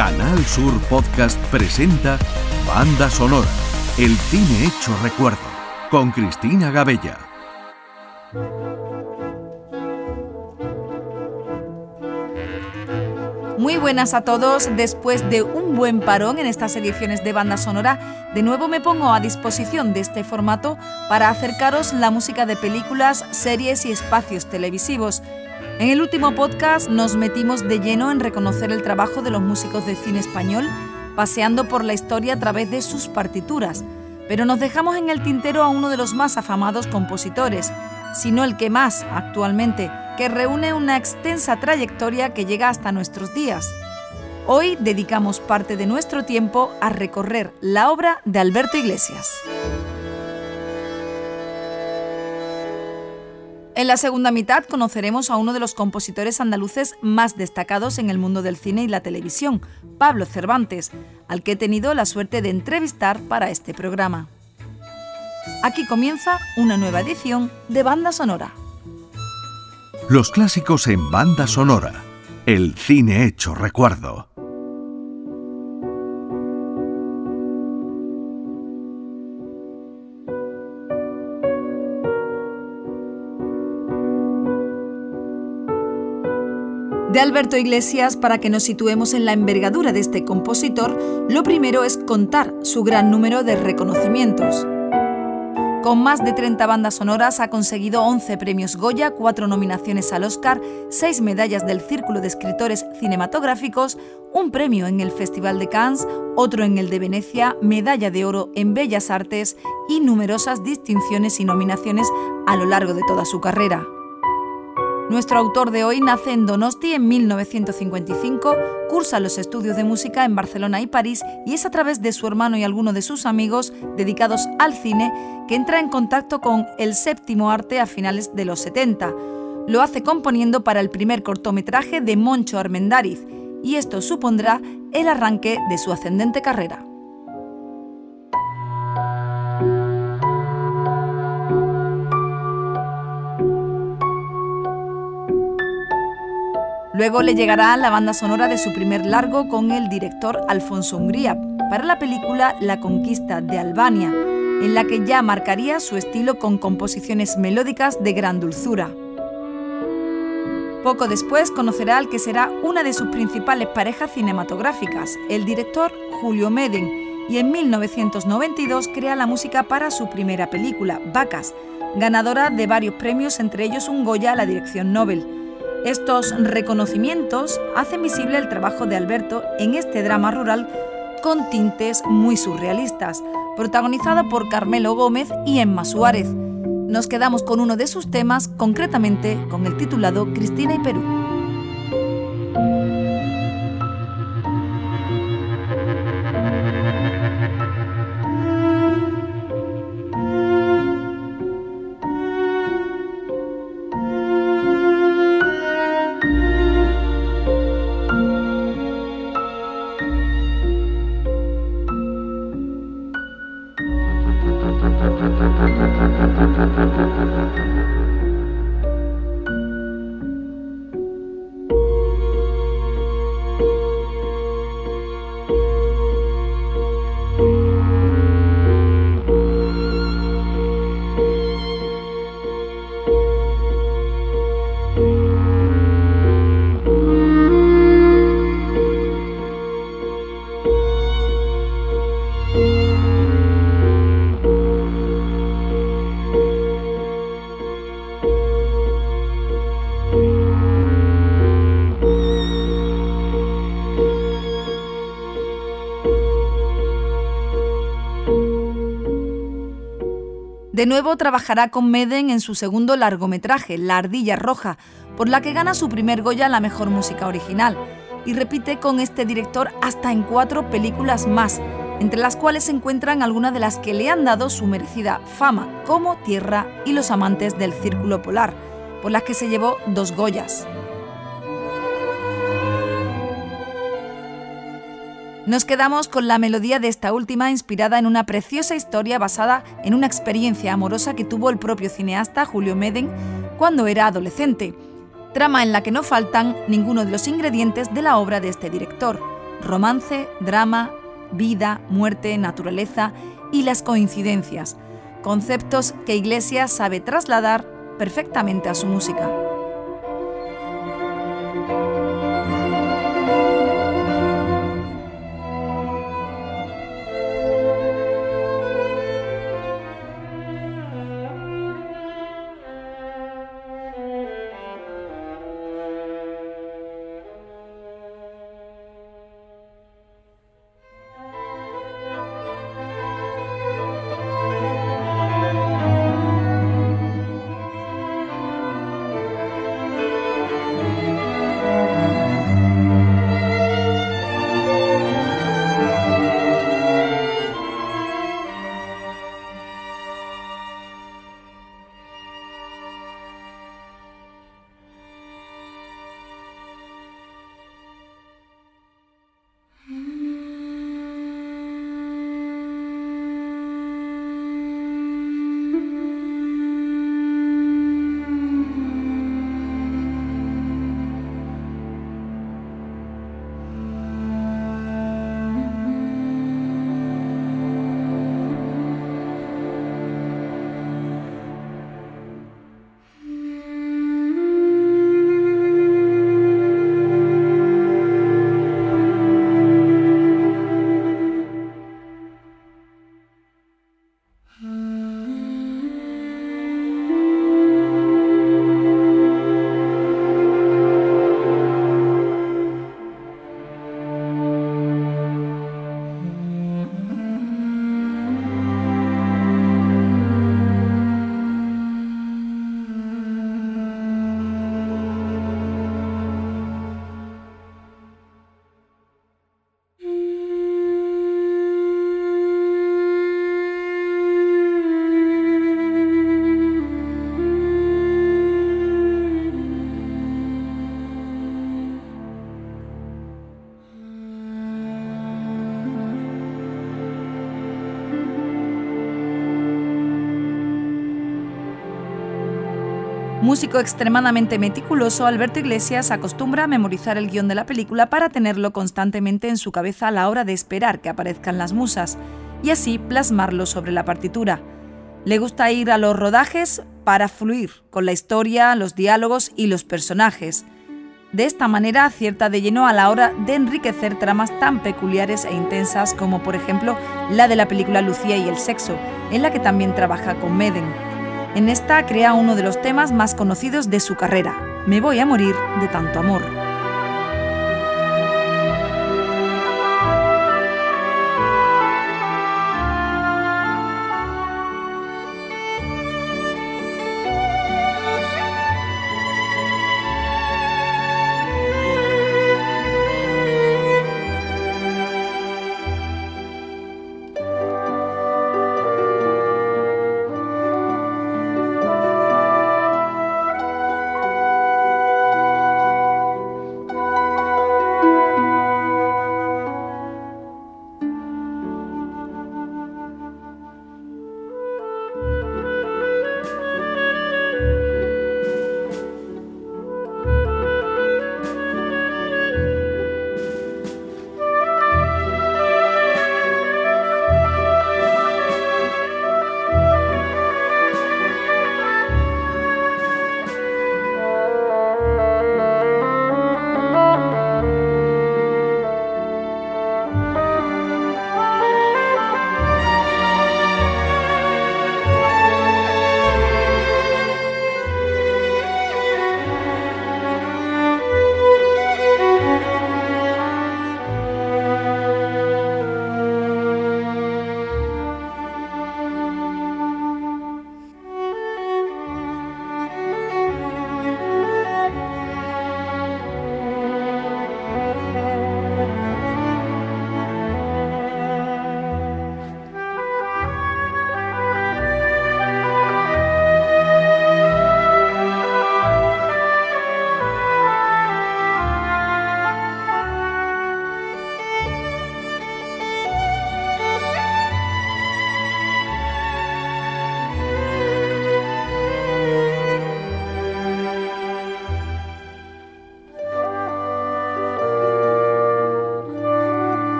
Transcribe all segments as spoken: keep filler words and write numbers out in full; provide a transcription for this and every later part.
Canal Sur Podcast presenta Banda Sonora, el cine hecho recuerdo, con Cristina Gabella. Muy buenas a todos. Después de un buen parón en estas ediciones de Banda Sonora, de nuevo me pongo a disposición de este formato para acercaros la música de películas, series y espacios televisivos. En el último podcast nos metimos de lleno en reconocer el trabajo de los músicos de cine español, paseando por la historia a través de sus partituras, pero nos dejamos en el tintero a uno de los más afamados compositores, si no el que más actualmente, que reúne una extensa trayectoria que llega hasta nuestros días. Hoy dedicamos parte de nuestro tiempo a recorrer la obra de Alberto Iglesias. En la segunda mitad conoceremos a uno de los compositores andaluces más destacados en el mundo del cine y la televisión, Pablo Cervantes, al que he tenido la suerte de entrevistar para este programa. Aquí comienza una nueva edición de Banda Sonora. Los clásicos en Banda Sonora, el cine hecho recuerdo. De Alberto Iglesias, para que nos situemos en la envergadura de este compositor, lo primero es contar su gran número de reconocimientos. Con más de treinta bandas sonoras ha conseguido once premios Goya, cuatro nominaciones al Oscar, seis medallas del Círculo de Escritores Cinematográficos, un premio en el Festival de Cannes, otro en el de Venecia, medalla de oro en Bellas Artes y numerosas distinciones y nominaciones a lo largo de toda su carrera. Nuestro autor de hoy nace en Donosti en mil novecientos cincuenta y cinco, cursa los estudios de música en Barcelona y París y es a través de su hermano y algunos de sus amigos dedicados al cine que entra en contacto con el séptimo arte a finales de los setenta. Lo hace componiendo para el primer cortometraje de Moncho Armendáriz y esto supondrá el arranque de su ascendente carrera. Luego le llegará la banda sonora de su primer largo con el director Alfonso Hungría para la película La conquista de Albania, en la que ya marcaría su estilo con composiciones melódicas de gran dulzura. Poco después conocerá al que será una de sus principales parejas cinematográficas, el director Julio Medem, y en mil novecientos noventa y dos crea la música para su primera película, Vacas, ganadora de varios premios, entre ellos un Goya a la dirección Nobel. Estos reconocimientos hacen visible el trabajo de Alberto en este drama rural con tintes muy surrealistas, protagonizado por Carmelo Gómez y Emma Suárez. Nos quedamos con uno de sus temas, concretamente con el titulado Cristina y Perú. De nuevo trabajará con Medem en su segundo largometraje, La ardilla roja, por la que gana su primer Goya a la mejor música original, y repite con este director hasta en cuatro películas más, entre las cuales se encuentran algunas de las que le han dado su merecida fama, como Tierra y Los amantes del Círculo Polar, por las que se llevó dos Goyas. Nos quedamos con la melodía de esta última, inspirada en una preciosa historia basada en una experiencia amorosa que tuvo el propio cineasta Julio Medem cuando era adolescente, trama en la que no faltan ninguno de los ingredientes de la obra de este director. romance, drama, vida, muerte, naturaleza y las coincidencias, conceptos que Iglesias sabe trasladar perfectamente a su música. Músico extremadamente meticuloso, Alberto Iglesias acostumbra a memorizar el guión de la película para tenerlo constantemente en su cabeza a la hora de esperar que aparezcan las musas y así plasmarlo sobre la partitura. Le gusta ir a los rodajes para fluir con la historia, los diálogos y los personajes. De esta manera acierta de lleno a la hora de enriquecer tramas tan peculiares e intensas como por ejemplo la de la película Lucía y el sexo, en la que también trabaja con Meden. En esta crea uno de los temas más conocidos de su carrera, Me voy a morir de tanto amor.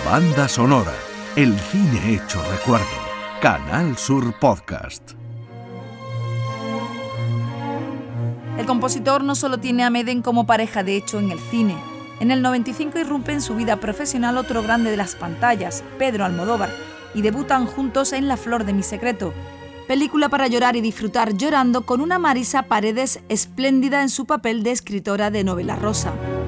Banda sonora, el cine hecho recuerdo. Canal Sur Podcast. El compositor no solo tiene a Medem como pareja de hecho en el cine. En el noventa y cinco irrumpe en su vida profesional otro grande de las pantallas, Pedro Almodóvar, y debutan juntos en La flor de mi secreto, película para llorar y disfrutar llorando con una Marisa Paredes espléndida en su papel de escritora de novela rosa.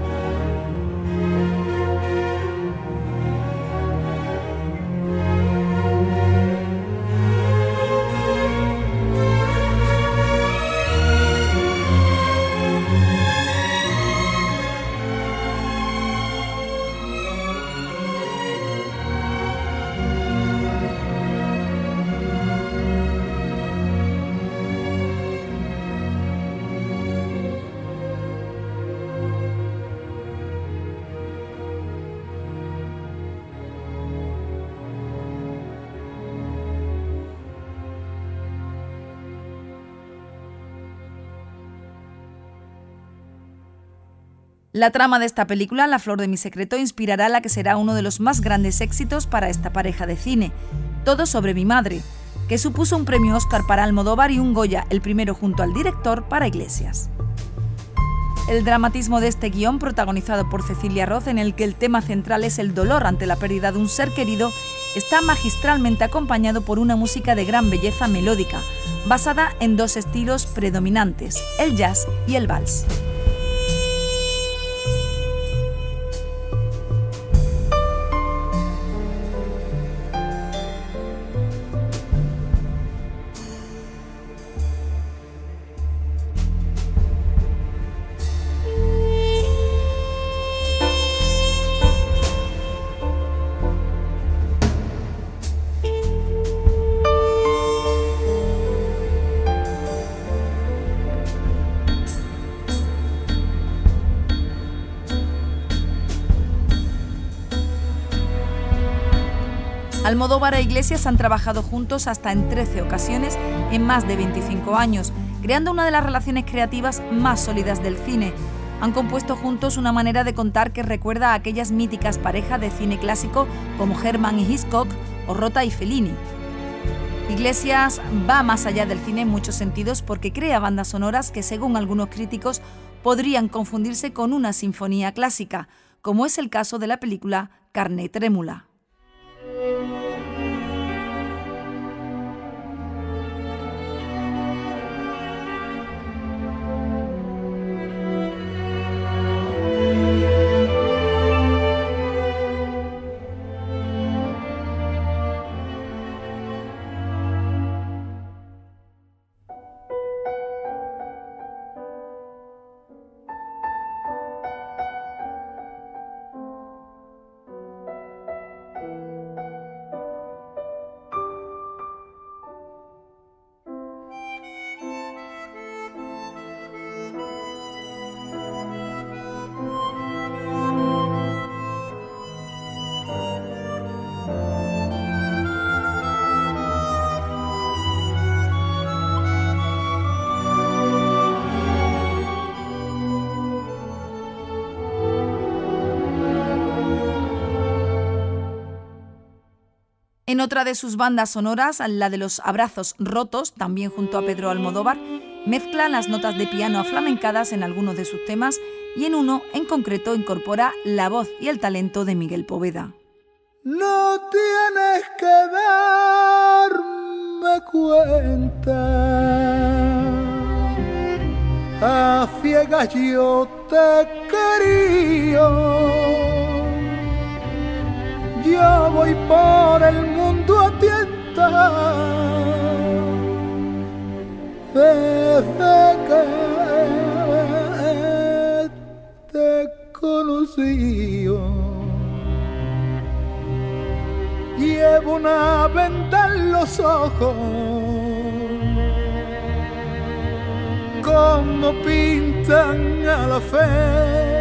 La trama de esta película, La flor de mi secreto, inspirará la que será uno de los más grandes éxitos para esta pareja de cine, Todo sobre mi madre, que supuso un premio Oscar para Almodóvar y un Goya, el primero junto al director, para Iglesias. El dramatismo de este guión, protagonizado por Cecilia Roth, en el que el tema central es el dolor ante la pérdida de un ser querido, está magistralmente acompañado por una música de gran belleza melódica, basada en dos estilos predominantes, el jazz y el vals. Almodóvar e Iglesias han trabajado juntos hasta en trece ocasiones en más de veinticinco años, creando una de las relaciones creativas más sólidas del cine. Han compuesto juntos una manera de contar que recuerda a aquellas míticas parejas de cine clásico como Herman y Hitchcock o Rota y Fellini. Iglesias va más allá del cine en muchos sentidos porque crea bandas sonoras que, según algunos críticos, podrían confundirse con una sinfonía clásica, como es el caso de la película Carne Trémula. En otra de sus bandas sonoras, la de Los abrazos rotos, también junto a Pedro Almodóvar, mezcla las notas de piano aflamencadas en algunos de sus temas y en uno en concreto incorpora la voz y el talento de Miguel Poveda. No tienes que darme cuenta, a ciegas yo te quería. Yo voy por el mundo a tientas desde que te conocí. Llevo una venda en los ojos, como pintan a la fe.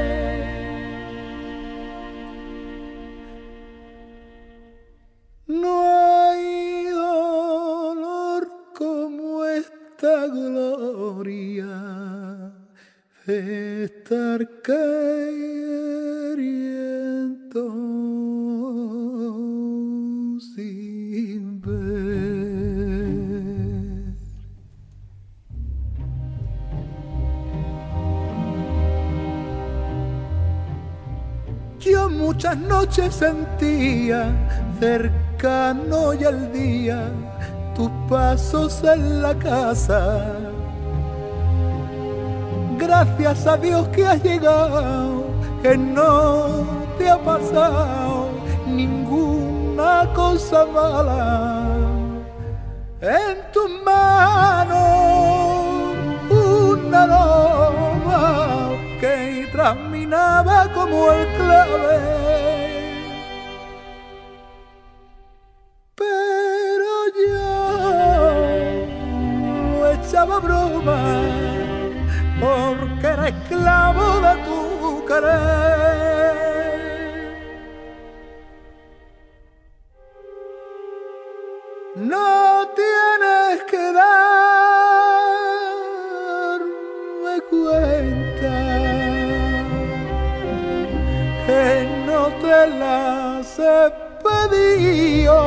No hay dolor como esta gloria de estar queriendo. Yo muchas noches sentía cercano ya el día tus pasos en la casa. Gracias a Dios que has llegado, que no te ha pasado ninguna cosa mala. En tus manos una aroma que transminaba como el clave, pero yo lo echaba broma porque era esclavo de tu querer. No tienes que darme cuenta que no te las he pedido.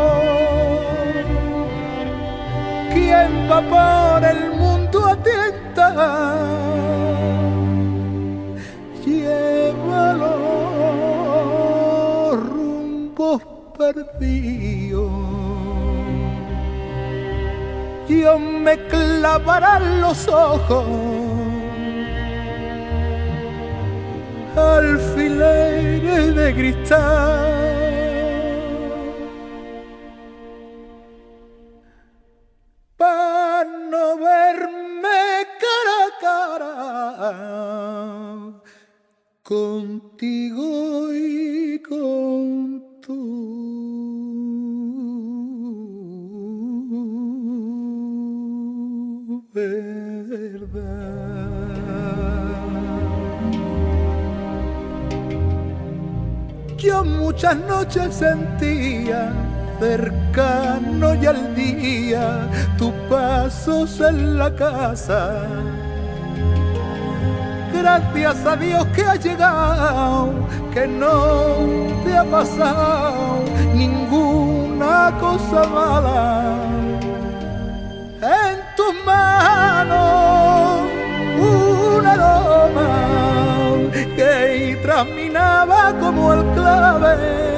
¿Quién va por el mundo a tienta? Lleva los rumbos perdidos. Dios me clavará los ojos alfileres de cristal para no verme cara a cara contigo y con tu verdad. Yo muchas noches sentía cercano ya el día tus pasos en la casa. Gracias a Dios que has llegado, que no te ha pasado ninguna cosa mala. En tus manos un aroma que transminaba como el clave,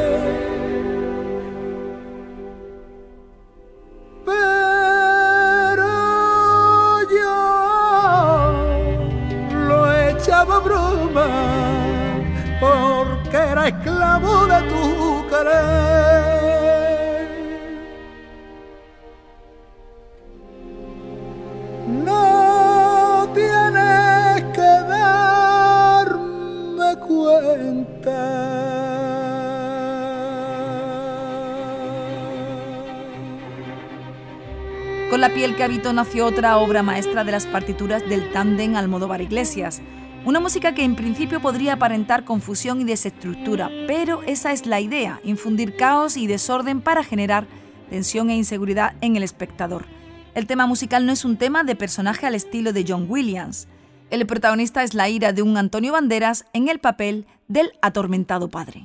pero yo lo echaba broma porque era esclavo de tu querer. No tienes que darme cuenta Con la piel que habito nació otra obra maestra de las partituras del tándem Almodóvar Iglesias. Una música que en principio podría aparentar confusión y desestructura, pero esa es la idea, infundir caos y desorden para generar tensión e inseguridad en el espectador. El tema musical no es un tema de personaje al estilo de John Williams. El protagonista es la ira de un Antonio Banderas en el papel del atormentado padre.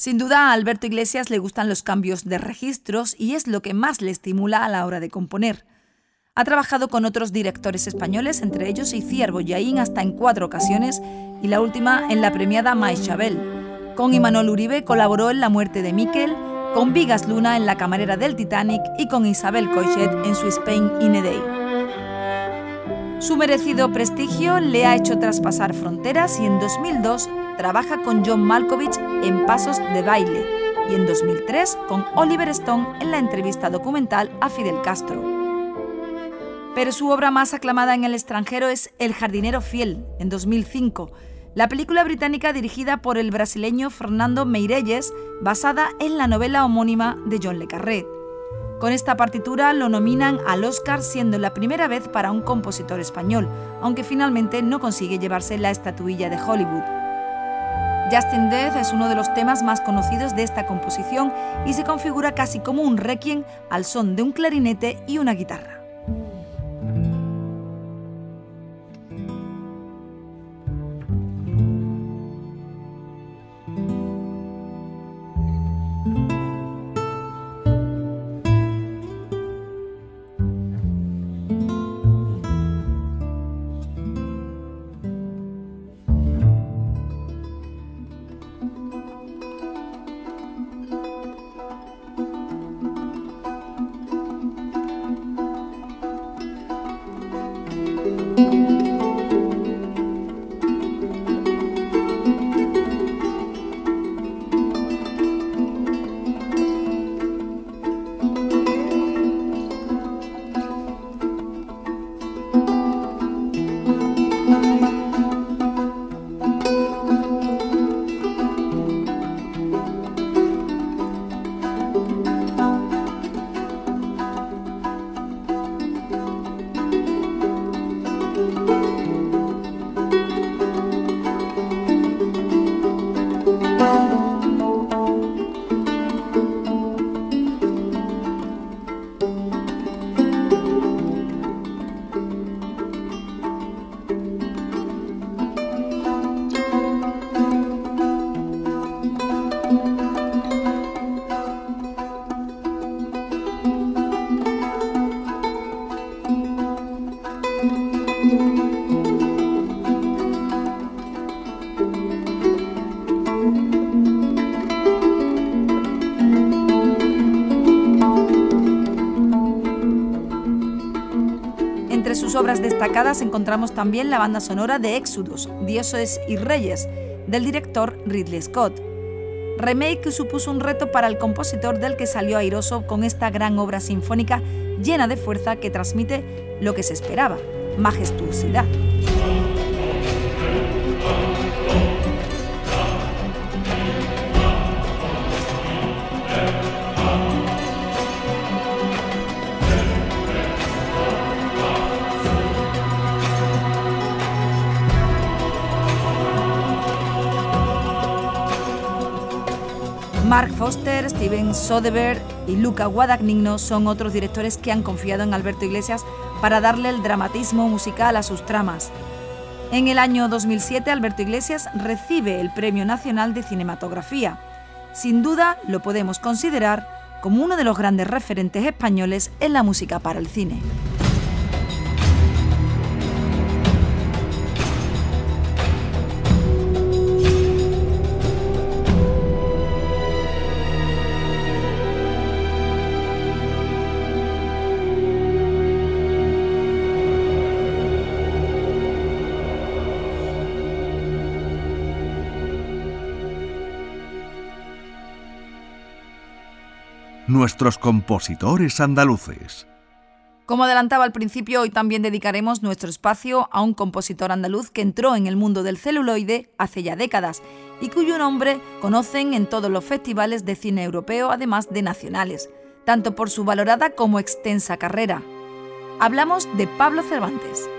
Sin duda, a Alberto Iglesias le gustan los cambios de registros y es lo que más le estimula a la hora de componer. Ha trabajado con otros directores españoles, entre ellos Itziar Bollaín hasta en cuatro ocasiones y la última en la premiada Maixabel. Con Imanol Uribe colaboró en La muerte de Miquel, con Vigas Luna en La camarera del Titanic y con Isabel Coixet en su Spain in a Day. Su merecido prestigio le ha hecho traspasar fronteras y en dos mil dos trabaja con John Malkovich en Pasos de baile y en dos mil tres con Oliver Stone en la entrevista documental a Fidel Castro. Pero su obra más aclamada en el extranjero es El jardinero fiel, en dos mil cinco, la película británica dirigida por el brasileño Fernando Meirelles, basada en la novela homónima de John le Carré. Con esta partitura lo nominan al Oscar, siendo la primera vez para un compositor español, aunque finalmente no consigue llevarse la estatuilla de Hollywood. Justin Death es uno de los temas más conocidos de esta composición y se configura casi como un requiem al son de un clarinete y una guitarra. Entre sus obras destacadas encontramos también la banda sonora de Éxodos, Dioses y Reyes, del director Ridley Scott. Remake que supuso un reto para el compositor, del que salió airoso con esta gran obra sinfónica llena de fuerza que transmite lo que se esperaba, majestuosidad. Mark Foster, Steven Soderbergh y Luca Guadagnino son otros directores que han confiado en Alberto Iglesias para darle el dramatismo musical a sus tramas. En el año dos mil siete, Alberto Iglesias recibe el Premio Nacional de Cinematografía. Sin duda, lo podemos considerar como uno de los grandes referentes españoles en la música para el cine. Nuestros compositores andaluces. Como adelantaba al principio, hoy también dedicaremos nuestro espacio a un compositor andaluz que entró en el mundo del celuloide hace ya décadas y cuyo nombre conocen en todos los festivales de cine europeo, además de nacionales, tanto por su valorada como extensa carrera. Hablamos de Pablo Cervantes.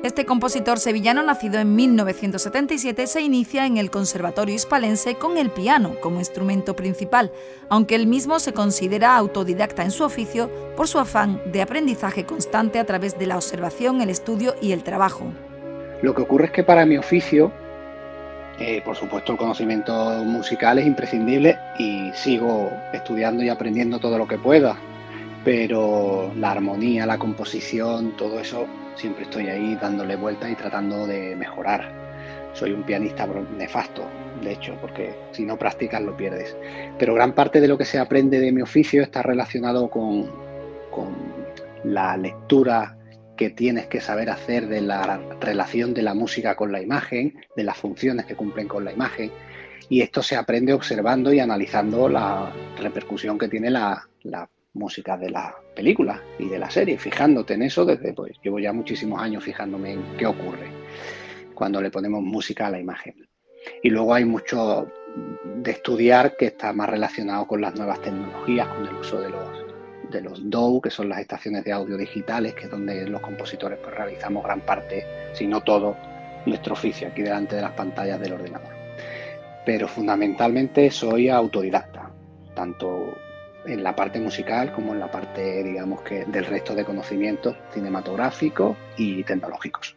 Este compositor sevillano, nacido en mil novecientos setenta y siete, se inicia en el Conservatorio Hispalense con el piano como instrumento principal, aunque él mismo se considera autodidacta en su oficio por su afán de aprendizaje constante a través de la observación, el estudio y el trabajo. Lo que ocurre es que para mi oficio, eh, por supuesto, el conocimiento musical es imprescindible y sigo estudiando y aprendiendo todo lo que pueda, pero la armonía, la composición, todo eso, siempre estoy ahí dándole vueltas y tratando de mejorar. Soy un pianista nefasto, de hecho, porque si no practicas lo pierdes. Pero gran parte de lo que se aprende de mi oficio está relacionado con, con la lectura que tienes que saber hacer de la relación de la música con la imagen, de las funciones que cumplen con la imagen. Y esto se aprende observando y analizando la repercusión que tiene la, la música de la película y de la serie, fijándote en eso desde, pues llevo ya muchísimos años fijándome en qué ocurre cuando le ponemos música a la imagen. Y luego hay mucho de estudiar que está más relacionado con las nuevas tecnologías, con el uso de los, de los D A W, que son las estaciones de audio digitales, que es donde los compositores pues realizamos gran parte, si no todo, nuestro oficio aquí delante de las pantallas del ordenador. Pero fundamentalmente soy autodidacta, tanto en la parte musical como en la parte, digamos, que del resto de conocimientos cinematográficos y tecnológicos.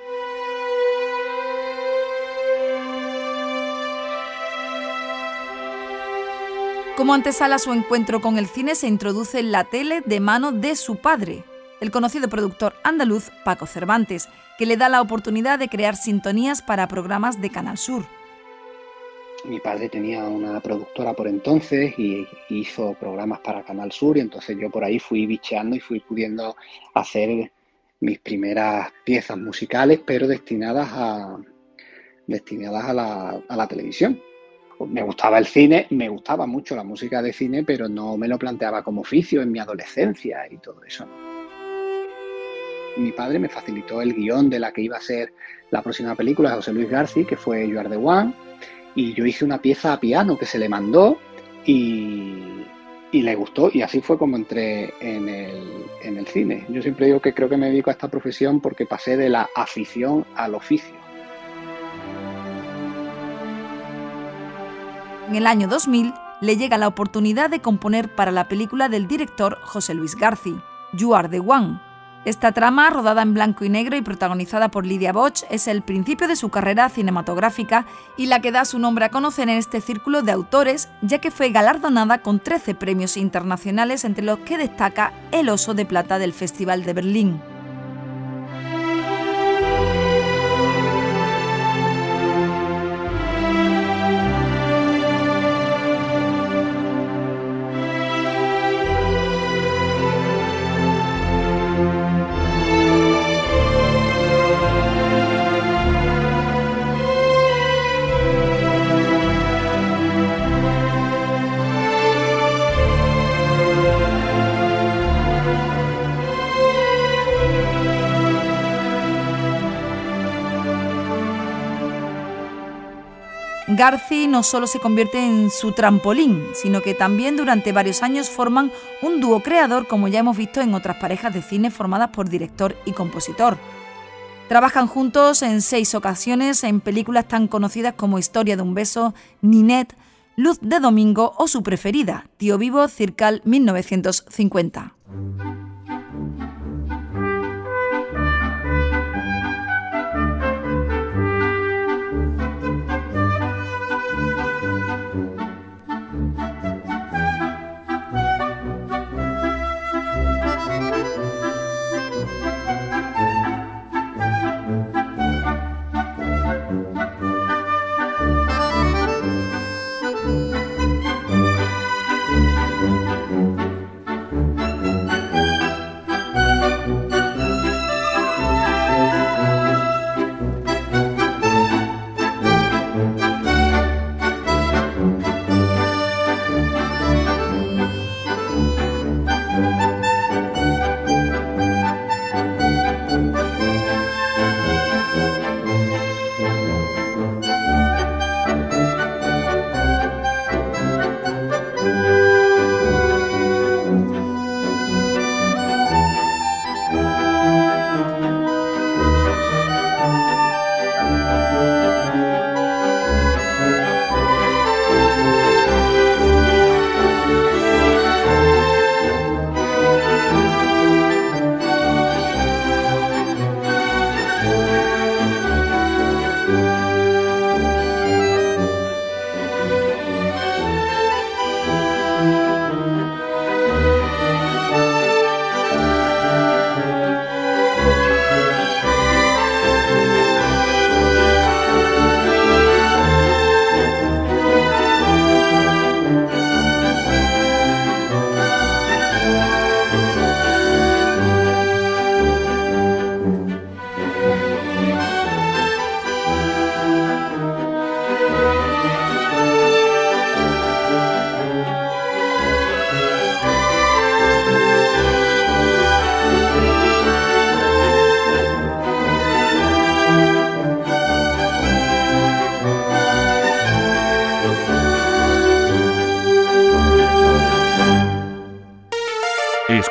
Como antesala a su encuentro con el cine, se introduce en la tele de mano de su padre, el conocido productor andaluz Paco Cervantes, que le da la oportunidad de crear sintonías para programas de Canal Sur. Mi padre tenía una productora por entonces y hizo programas para Canal Sur, y entonces yo por ahí fui bicheando y fui pudiendo hacer mis primeras piezas musicales, pero destinadas a, destinadas a la, a la televisión. Me gustaba el cine, me gustaba mucho la música de cine, pero no me lo planteaba como oficio en mi adolescencia y todo eso. Mi padre me facilitó el guión de la que iba a ser la próxima película de José Luis García, que fue You Are the One. Y yo hice una pieza a piano que se le mandó y, y le gustó, y así fue como entré en el, en el cine. Yo siempre digo que creo que me dedico a esta profesión porque pasé de la afición al oficio. En el año dos mil le llega la oportunidad de componer para la película del director José Luis García, You Are the One. Esta trama, rodada en blanco y negro y protagonizada por Lidia Boch, es el principio de su carrera cinematográfica y la que da su nombre a conocer en este círculo de autores, ya que fue galardonada con trece premios internacionales, entre los que destaca el Oso de Plata del Festival de Berlín. García no solo se convierte en su trampolín, sino que también durante varios años forman un dúo creador, como ya hemos visto en otras parejas de cine formadas por director y compositor. Trabajan juntos en seis ocasiones en películas tan conocidas como Historia de un beso, Ninette, Luz de domingo o su preferida, Tío Vivo, Circal mil novecientos cincuenta.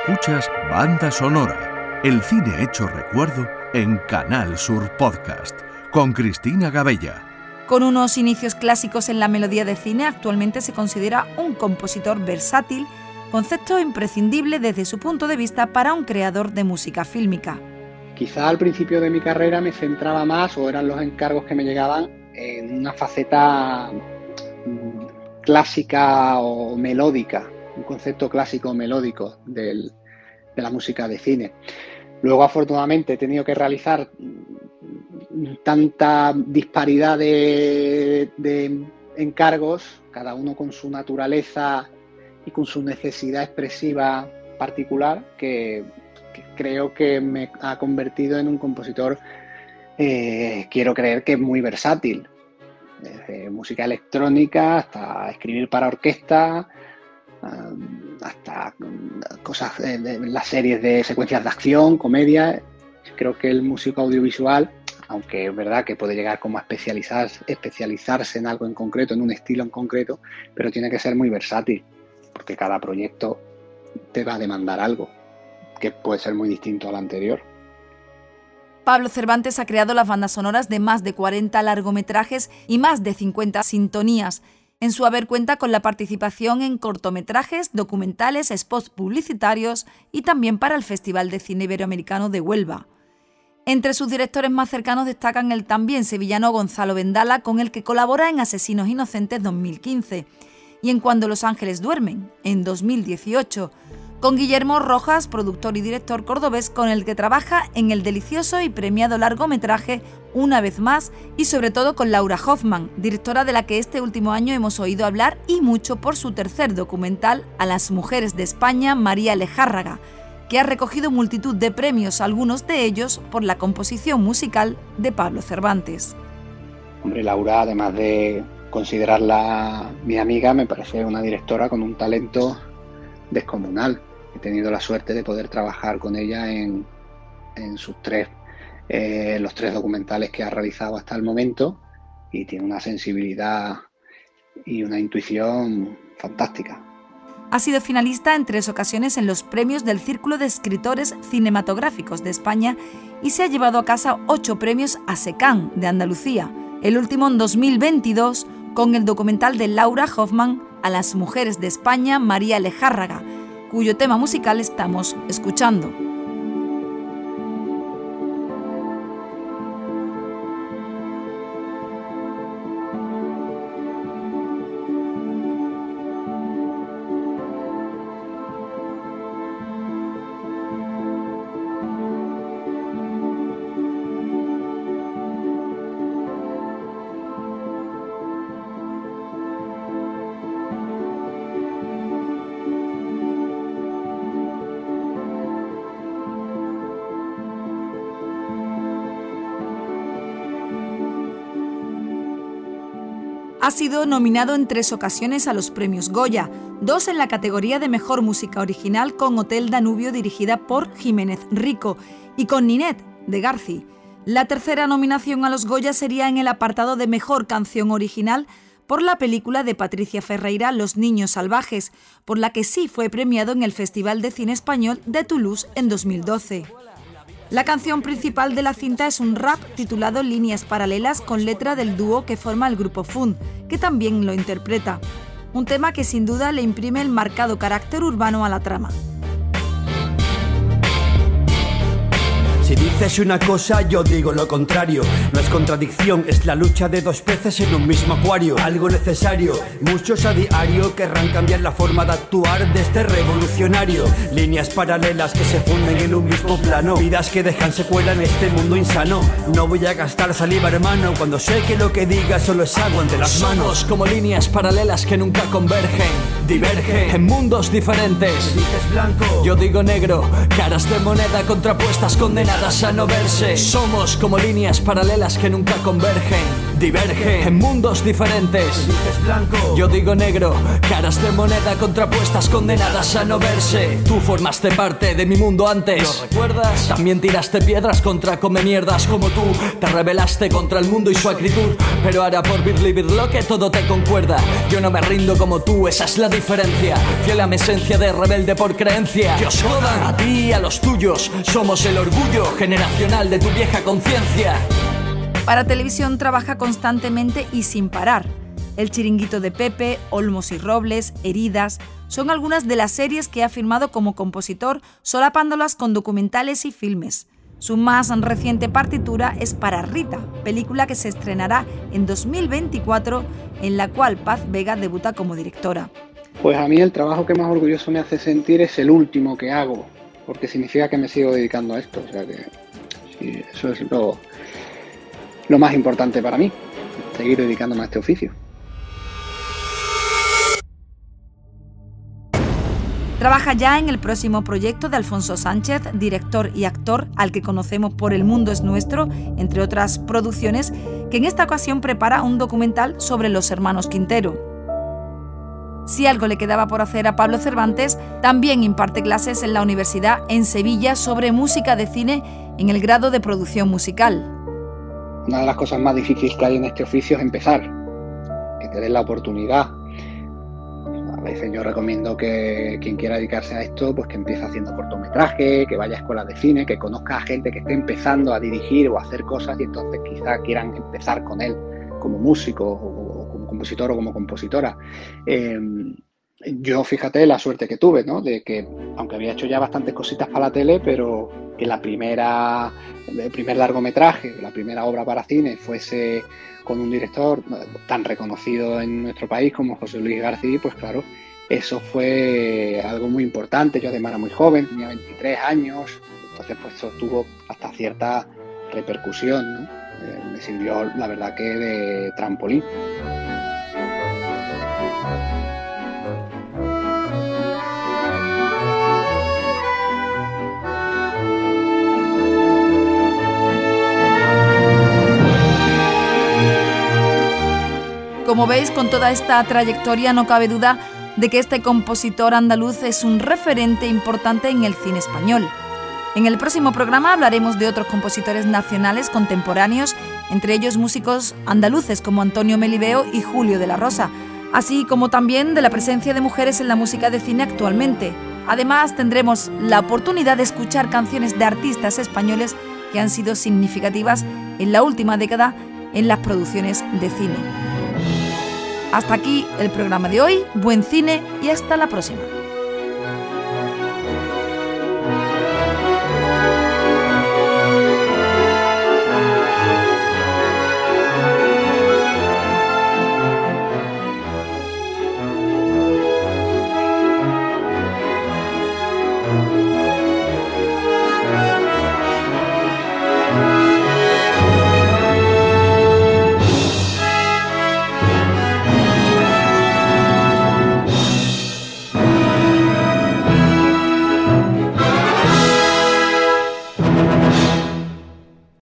Escuchas Banda Sonora, el cine hecho recuerdo en Canal Sur Podcast, con Cristina Gabella. Con unos inicios clásicos en la melodía de cine, actualmente se considera un compositor versátil, concepto imprescindible desde su punto de vista para un creador de música fílmica. Quizá al principio de mi carrera me centraba más, o eran los encargos que me llegaban, en una faceta clásica o melódica, un concepto clásico o melódico del, de la música de cine. Luego, afortunadamente, he tenido que realizar tanta disparidad de, de encargos, cada uno con su naturaleza y con su necesidad expresiva particular, que, que creo que me ha convertido en un compositor, eh, quiero creer que muy versátil, desde música electrónica hasta escribir para orquesta, hasta cosas en las series de secuencias de acción, comedia. Creo que el músico audiovisual, aunque es verdad que puede llegar como a especializarse, especializarse en algo en concreto, en un estilo en concreto, pero tiene que ser muy versátil, porque cada proyecto te va a demandar algo que puede ser muy distinto al anterior. Pablo Cervantes ha creado las bandas sonoras de más de cuarenta largometrajes y más de cincuenta sintonías. En su haber cuenta con la participación en cortometrajes, documentales, spots publicitarios y también para el Festival de Cine Iberoamericano de Huelva. Entre sus directores más cercanos destacan el también sevillano Gonzalo Vendala, con el que colabora en Asesinos Inocentes dos mil quince, y en Cuando los ángeles duermen, en dos mil dieciocho, con Guillermo Rojas, productor y director cordobés, con el que trabaja en el delicioso y premiado largometraje Una vez más, y sobre todo con Laura Hoffman, directora de la que este último año hemos oído hablar y mucho por su tercer documental A las mujeres de España, María Lejárraga, que ha recogido multitud de premios, algunos de ellos por la composición musical de Pablo Cervantes. Hombre, Laura, además de considerarla mi amiga, me parece una directora con un talento descomunal. He tenido la suerte de poder trabajar con ella en, en sus tres, eh, los tres documentales que ha realizado hasta el momento, y tiene una sensibilidad y una intuición fantástica. Ha sido finalista en tres ocasiones en los premios del Círculo de Escritores Cinematográficos de España y se ha llevado a casa ocho premios a SECAN de Andalucía, el último en dos mil veintidós con el documental de Laura Hoffman, A las mujeres de España, María Lejárraga, cuyo tema musical estamos escuchando. Ha sido nominado en tres ocasiones a los premios Goya, dos en la categoría de Mejor Música Original con Hotel Danubio, dirigida por Jiménez Rico, y con Ninette, de Garci. La tercera nominación a los Goya sería en el apartado de Mejor Canción Original por la película de Patricia Ferreira, Los niños salvajes, por la que sí fue premiado en el Festival de Cine Español de Toulouse en dos mil doce. La canción principal de la cinta es un rap titulado Líneas paralelas, con letra del dúo que forma el grupo Fun, que también lo interpreta. Un tema que sin duda le imprime el marcado carácter urbano a la trama. Si dices una cosa, yo digo lo contrario. No es contradicción, es la lucha de dos peces en un mismo acuario. Algo necesario, muchos a diario querrán cambiar la forma de actuar de este revolucionario. Líneas paralelas que se funden en un mismo plano. Vidas que dejan secuela en este mundo insano. No voy a gastar saliva, hermano, cuando sé que lo que diga solo es agua entre las manos. Somos como líneas paralelas que nunca convergen, divergen en mundos diferentes. Dices blanco, yo digo negro, caras de moneda contrapuestas condenadas a no verse. Somos como líneas paralelas que nunca convergen, diverge en mundos diferentes. Dices blanco, Yo digo negro, caras de moneda contrapuestas condenadas a no verse. Tú formaste parte de mi mundo antes, ¿lo recuerdas? También tiraste piedras contra come mierdas como tú. Te rebelaste contra el mundo y su acritud, pero ahora por vivirlo que todo te concuerda. Yo no me rindo como tú, esa es la diferencia. Fiel a mi esencia de rebelde por creencia. Que os jodan a ti y a los tuyos. Somos el orgullo generacional de tu vieja conciencia. Para televisión trabaja constantemente y sin parar. El chiringuito de Pepe, Olmos y Robles, Heridas, son algunas de las series que ha firmado como compositor, solapándolas con documentales y filmes. Su más reciente partitura es para Rita, película que se estrenará en dos mil veinticuatro, en la cual Paz Vega debuta como directora. Pues a mí el trabajo que más orgulloso me hace sentir es el último que hago, porque significa que me sigo dedicando a esto. O sea que sí, eso es lo, lo más importante para mí, seguir dedicándome a este oficio. Trabaja ya en el próximo proyecto de Alfonso Sánchez, director y actor al que conocemos por El mundo es nuestro, entre otras producciones, que en esta ocasión prepara un documental sobre los hermanos Quintero. Si algo le quedaba por hacer a Pablo Cervantes, también imparte clases en la universidad en Sevilla sobre música de cine en el grado de producción musical. Una de las cosas más difíciles que hay en este oficio es empezar, que te den la oportunidad. A veces yo recomiendo que quien quiera dedicarse a esto, pues que empiece haciendo cortometraje, que vaya a escuelas de cine, que conozca a gente que esté empezando a dirigir o a hacer cosas y entonces quizá quieran empezar con él como músico o como compositor o como compositora. Eh, yo, fíjate la suerte que tuve, ¿no? De que, aunque había hecho ya bastantes cositas para la tele, pero que la primera, el primer largometraje, la primera obra para cine fuese con un director tan reconocido en nuestro país como José Luis García, pues claro, eso fue algo muy importante. Yo además era muy joven, tenía veintitrés años, entonces pues eso tuvo hasta cierta repercusión, ¿no? Eh, me sirvió, la verdad, que de trampolín. Como veis, con toda esta trayectoria no cabe duda de que este compositor andaluz es un referente importante en el cine español. En el próximo programa hablaremos de otros compositores nacionales contemporáneos, entre ellos músicos andaluces como Antonio Melibeo y Julio de la Rosa, así como también de la presencia de mujeres en la música de cine actualmente. Además, tendremos la oportunidad de escuchar canciones de artistas españoles que han sido significativas en la última década en las producciones de cine. Hasta aquí el programa de hoy, buen cine y hasta la próxima.